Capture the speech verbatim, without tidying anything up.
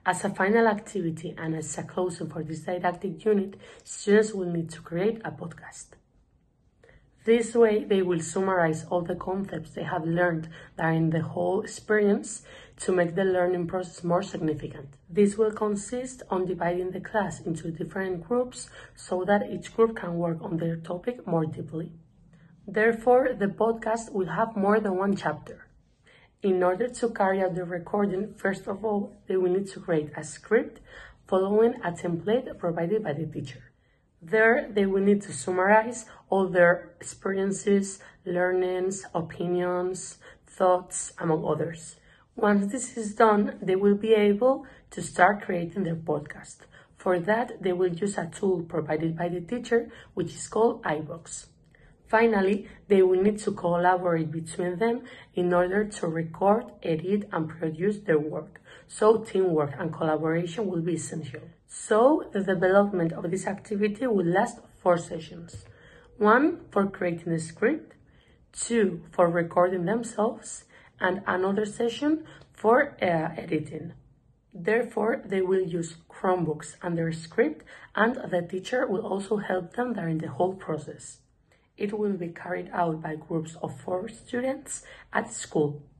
As a final activity and as a closing for this didactic unit, students will need to create a podcast. This way, they will summarize all the concepts they have learned during the whole experience to make the learning process more significant. This will consist on dividing the class into different groups so that each group can work on their topic more deeply. Therefore, the podcast will have more than one chapter. In order to carry out the recording, first of all, they will need to create a script following a template provided by the teacher. There, they will need to summarize all their experiences, learnings, opinions, thoughts, among others. Once this is done, they will be able to start creating their podcast. For that, they will use a tool provided by the teacher, which is called iVoox. Finally, they will need to collaborate between them in order to record, edit, and produce their work. So teamwork and collaboration will be essential. So the development of this activity will last four sessions. One for creating a script, two for recording themselves, and another session for uh, editing. Therefore, they will use Chromebooks and their script, and the teacher will also help them during the whole process. It will be carried out by groups of four students at school.